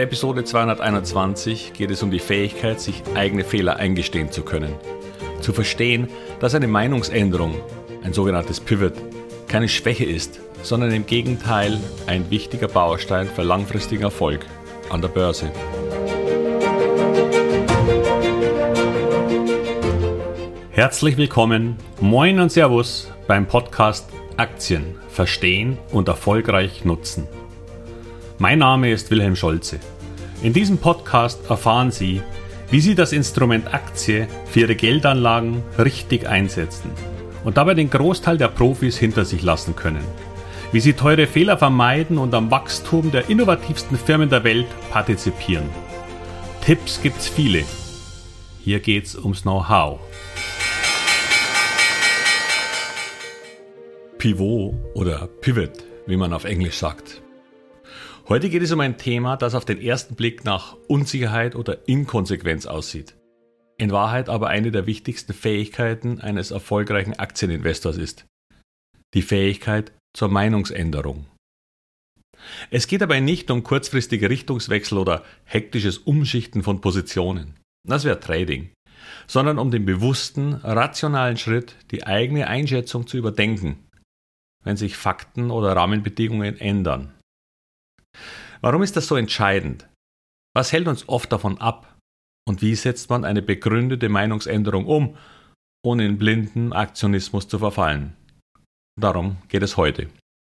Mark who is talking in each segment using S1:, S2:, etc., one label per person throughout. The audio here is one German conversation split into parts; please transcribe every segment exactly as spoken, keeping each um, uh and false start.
S1: der Episode zweihunderteinundzwanzig geht es um die Fähigkeit, sich eigene Fehler eingestehen zu können. Zu verstehen, dass eine Meinungsänderung, ein sogenanntes Pivot, keine Schwäche ist, sondern im Gegenteil ein wichtiger Baustein für langfristigen Erfolg an der Börse. Herzlich willkommen, moin und Servus beim Podcast Aktien verstehen und erfolgreich nutzen. Mein Name ist Wilhelm Scholze. In diesem Podcast erfahren Sie, wie Sie das Instrument Aktie für Ihre Geldanlagen richtig einsetzen und dabei den Großteil der Profis hinter sich lassen können. Wie Sie teure Fehler vermeiden und am Wachstum der innovativsten Firmen der Welt partizipieren. Tipps gibt's viele. Hier geht's ums Know-how. Pivot oder Pivot, wie man auf Englisch sagt. Heute geht es um ein Thema, das auf den ersten Blick nach Unsicherheit oder Inkonsequenz aussieht. In Wahrheit aber eine der wichtigsten Fähigkeiten eines erfolgreichen Aktieninvestors ist. Die Fähigkeit zur Meinungsänderung. Es geht dabei nicht um kurzfristige Richtungswechsel oder hektisches Umschichten von Positionen. Das wäre Trading. Sondern um den bewussten, rationalen Schritt, die eigene Einschätzung zu überdenken, wenn sich Fakten oder Rahmenbedingungen ändern. Warum ist das so entscheidend? Was hält uns oft davon ab? Und wie setzt man eine begründete Meinungsänderung um, ohne in blinden Aktionismus zu verfallen? Darum geht es heute.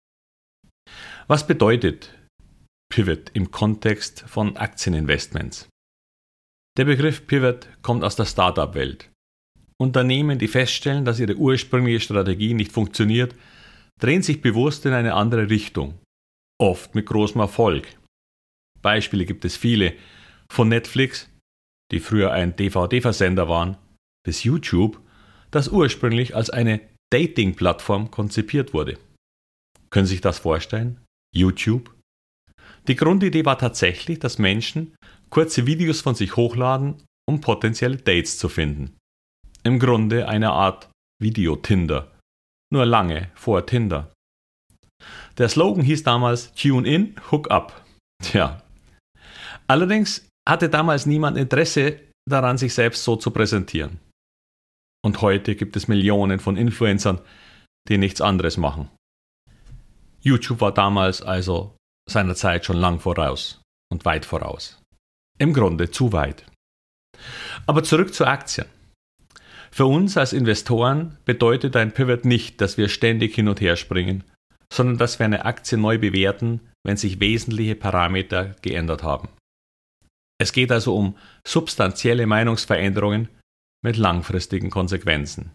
S1: Was bedeutet Pivot im Kontext von Aktieninvestments? Der Begriff Pivot kommt aus der Startup-Welt. Unternehmen, die feststellen, dass ihre ursprüngliche Strategie nicht funktioniert, drehen sich bewusst in eine andere Richtung. Oft mit großem Erfolg. Beispiele gibt es viele. Von Netflix, die früher ein D V D-Versender waren, bis YouTube, das ursprünglich als eine Dating-Plattform konzipiert wurde. Können Sie sich das vorstellen? YouTube? Die Grundidee war tatsächlich, dass Menschen kurze Videos von sich hochladen, um potenzielle Dates zu finden. Im Grunde eine Art Video-Tinder. Nur lange vor Tinder. Der Slogan hieß damals Tune in, Hook up. Tja. Allerdings hatte damals niemand Interesse daran, sich selbst so zu präsentieren. Und heute gibt es Millionen von Influencern, die nichts anderes machen. YouTube war damals also seiner Zeit schon lang voraus und weit voraus. Im Grunde zu weit. Aber zurück zu Aktien. Für uns als Investoren bedeutet ein Pivot nicht, dass wir ständig hin und her springen, sondern dass wir eine Aktie neu bewerten, wenn sich wesentliche Parameter geändert haben. Es geht also um substanzielle Meinungsveränderungen mit langfristigen Konsequenzen.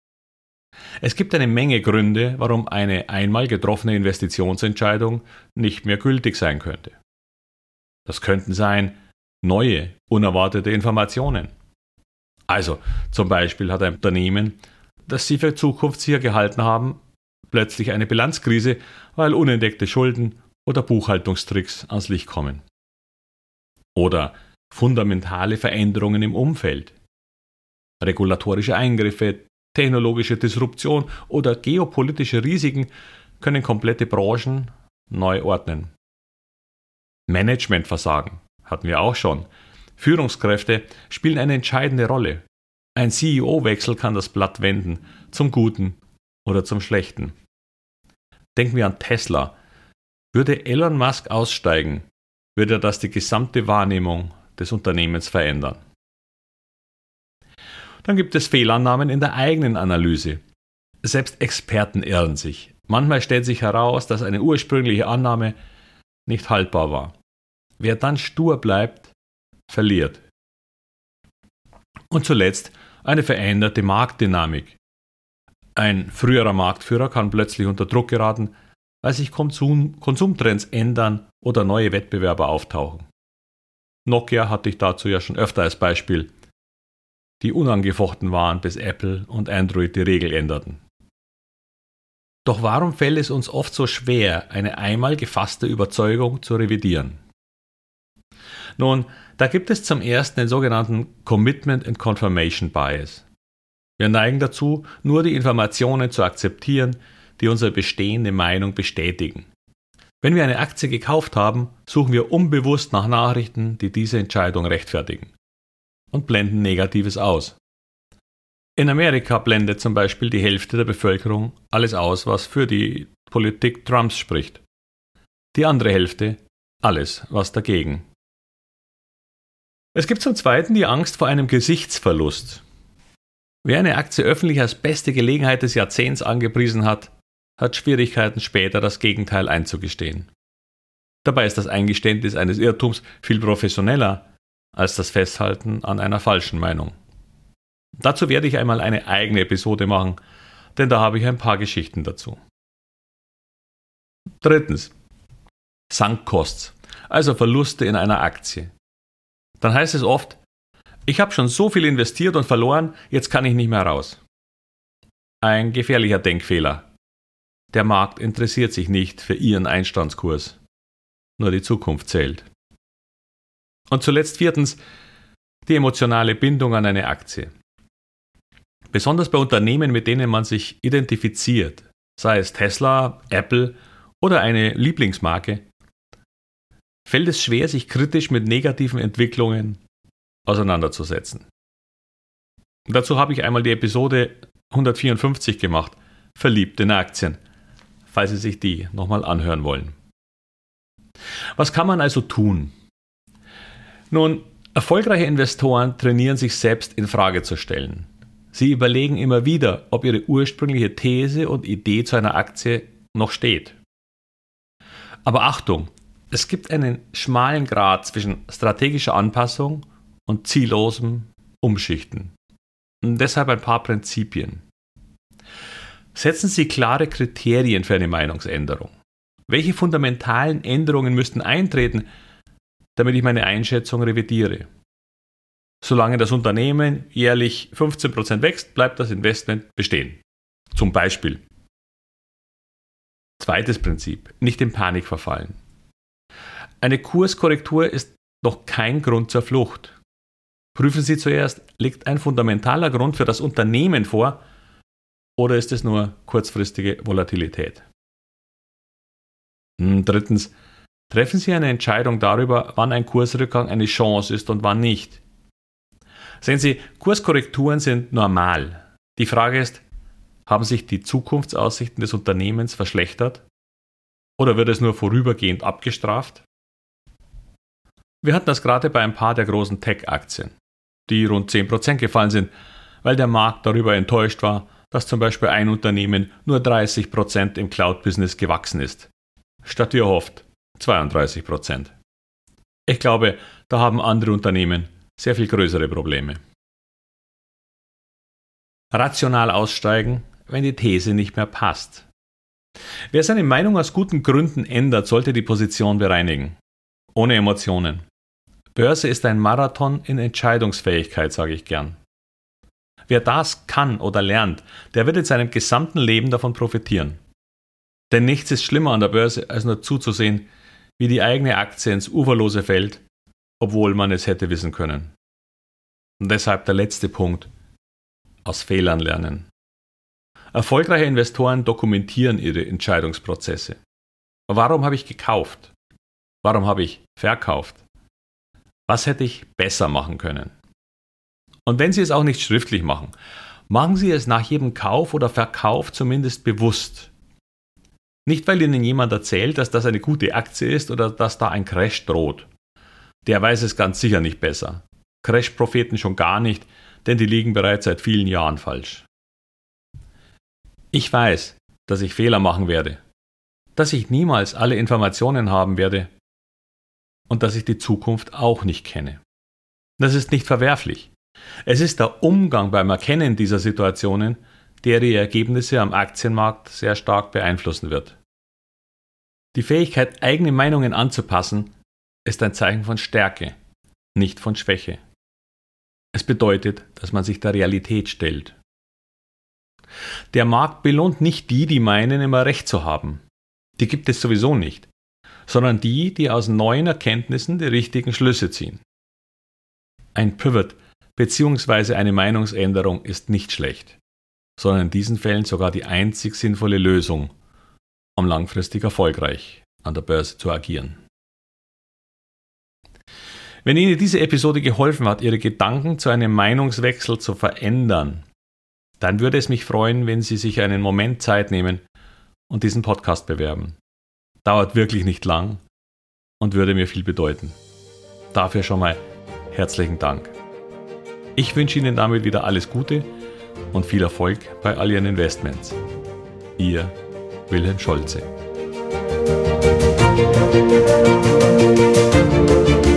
S1: Es gibt eine Menge Gründe, warum eine einmal getroffene Investitionsentscheidung nicht mehr gültig sein könnte. Das könnten sein neue, unerwartete Informationen. Also zum Beispiel hat ein Unternehmen, das Sie für zukunftssicher gehalten haben, plötzlich eine Bilanzkrise, weil unentdeckte Schulden oder Buchhaltungstricks ans Licht kommen. Oder fundamentale Veränderungen im Umfeld. Regulatorische Eingriffe, technologische Disruption oder geopolitische Risiken können komplette Branchen neu ordnen. Managementversagen hatten wir auch schon. Führungskräfte spielen eine entscheidende Rolle. Ein C E O-Wechsel kann das Blatt wenden, zum Guten oder zum Schlechten. Denken wir an Tesla. Würde Elon Musk aussteigen, würde das die gesamte Wahrnehmung des Unternehmens verändern. Dann gibt es Fehlannahmen in der eigenen Analyse. Selbst Experten irren sich. Manchmal stellt sich heraus, dass eine ursprüngliche Annahme nicht haltbar war. Wer dann stur bleibt, verliert. Und zuletzt eine veränderte Marktdynamik. Ein früherer Marktführer kann plötzlich unter Druck geraten, weil sich Konsum, Konsumtrends ändern oder neue Wettbewerber auftauchen. Nokia hatte ich dazu ja schon öfter als Beispiel, die unangefochten waren, bis Apple und Android die Regel änderten. Doch warum fällt es uns oft so schwer, eine einmal gefasste Überzeugung zu revidieren? Nun, da gibt es zum ersten den sogenannten Commitment and Confirmation Bias. Wir neigen dazu, nur die Informationen zu akzeptieren, die unsere bestehende Meinung bestätigen. Wenn wir eine Aktie gekauft haben, suchen wir unbewusst nach Nachrichten, die diese Entscheidung rechtfertigen und blenden Negatives aus. In Amerika blendet zum Beispiel die Hälfte der Bevölkerung alles aus, was für die Politik Trumps spricht. Die andere Hälfte alles, was dagegen. Es gibt zum Zweiten die Angst vor einem Gesichtsverlust. Wer eine Aktie öffentlich als beste Gelegenheit des Jahrzehnts angepriesen hat, hat Schwierigkeiten später das Gegenteil einzugestehen. Dabei ist das Eingeständnis eines Irrtums viel professioneller als das Festhalten an einer falschen Meinung. Dazu werde ich einmal eine eigene Episode machen, denn da habe ich ein paar Geschichten dazu. Drittens. Sunk Costs, also Verluste in einer Aktie. Dann heißt es oft, ich habe schon so viel investiert und verloren, jetzt kann ich nicht mehr raus. Ein gefährlicher Denkfehler. Der Markt interessiert sich nicht für Ihren Einstandskurs. Nur die Zukunft zählt. Und zuletzt viertens, die emotionale Bindung an eine Aktie. Besonders bei Unternehmen, mit denen man sich identifiziert, sei es Tesla, Apple oder eine Lieblingsmarke, fällt es schwer, sich kritisch mit negativen Entwicklungen auseinanderzusetzen. Dazu habe ich einmal die Episode hundertvierundfünfzig gemacht, Verliebt in Aktien, falls Sie sich die nochmal anhören wollen. Was kann man also tun? Nun, erfolgreiche Investoren trainieren sich selbst in Frage zu stellen. Sie überlegen immer wieder, ob ihre ursprüngliche These und Idee zu einer Aktie noch steht. Aber Achtung, es gibt einen schmalen Grat zwischen strategischer Anpassung und ziellosem Umschichten. Und deshalb ein paar Prinzipien. Setzen Sie klare Kriterien für eine Meinungsänderung. Welche fundamentalen Änderungen müssten eintreten, damit ich meine Einschätzung revidiere? Solange das Unternehmen jährlich fünfzehn Prozent wächst, bleibt das Investment bestehen. Zum Beispiel. Zweites Prinzip, nicht in Panik verfallen. Eine Kurskorrektur ist noch kein Grund zur Flucht. Prüfen Sie zuerst, liegt ein fundamentaler Grund für das Unternehmen vor oder ist es nur kurzfristige Volatilität? Drittens, treffen Sie eine Entscheidung darüber, wann ein Kursrückgang eine Chance ist und wann nicht. Sehen Sie, Kurskorrekturen sind normal. Die Frage ist, haben sich die Zukunftsaussichten des Unternehmens verschlechtert? Oder wird es nur vorübergehend abgestraft? Wir hatten das gerade bei ein paar der großen Tech-Aktien, die rund zehn Prozent gefallen sind, weil der Markt darüber enttäuscht war, dass zum Beispiel ein Unternehmen nur dreißig Prozent im Cloud-Business gewachsen ist, statt wie erhofft zweiunddreißig Prozent. Ich glaube, da haben andere Unternehmen sehr viel größere Probleme. Rational aussteigen, wenn die These nicht mehr passt. Wer seine Meinung aus guten Gründen ändert, sollte die Position bereinigen. Ohne Emotionen. Börse ist ein Marathon in Entscheidungsfähigkeit, sage ich gern. Wer das kann oder lernt, der wird in seinem gesamten Leben davon profitieren. Denn nichts ist schlimmer an der Börse, als nur zuzusehen, wie die eigene Aktie ins Uferlose fällt, obwohl man es hätte wissen können. Und deshalb der letzte Punkt. Aus Fehlern lernen. Erfolgreiche Investoren dokumentieren ihre Entscheidungsprozesse. Warum habe ich gekauft? Warum habe ich verkauft? Was hätte ich besser machen können? Und wenn Sie es auch nicht schriftlich machen, machen Sie es nach jedem Kauf oder Verkauf zumindest bewusst. Nicht, weil Ihnen jemand erzählt, dass das eine gute Aktie ist oder dass da ein Crash droht. Der weiß es ganz sicher nicht besser. Crash-Propheten schon gar nicht, denn die liegen bereits seit vielen Jahren falsch. Ich weiß, dass ich Fehler machen werde, dass ich niemals alle Informationen haben werde und dass ich die Zukunft auch nicht kenne. Das ist nicht verwerflich. Es ist der Umgang beim Erkennen dieser Situationen, der die Ergebnisse am Aktienmarkt sehr stark beeinflussen wird. Die Fähigkeit, eigene Meinungen anzupassen, ist ein Zeichen von Stärke, nicht von Schwäche. Es bedeutet, dass man sich der Realität stellt. Der Markt belohnt nicht die, die meinen, immer recht zu haben. Die gibt es sowieso nicht, sondern die, die aus neuen Erkenntnissen die richtigen Schlüsse ziehen. Ein Pivot bzw. eine Meinungsänderung ist nicht schlecht, sondern in diesen Fällen sogar die einzig sinnvolle Lösung, um langfristig erfolgreich an der Börse zu agieren. Wenn Ihnen diese Episode geholfen hat, Ihre Gedanken zu einem Meinungswechsel zu verändern, dann würde es mich freuen, wenn Sie sich einen Moment Zeit nehmen und diesen Podcast bewerben. Dauert wirklich nicht lang und würde mir viel bedeuten. Dafür schon mal herzlichen Dank. Ich wünsche Ihnen damit wieder alles Gute und viel Erfolg bei all Ihren Investments. Ihr Wilhelm Scholze.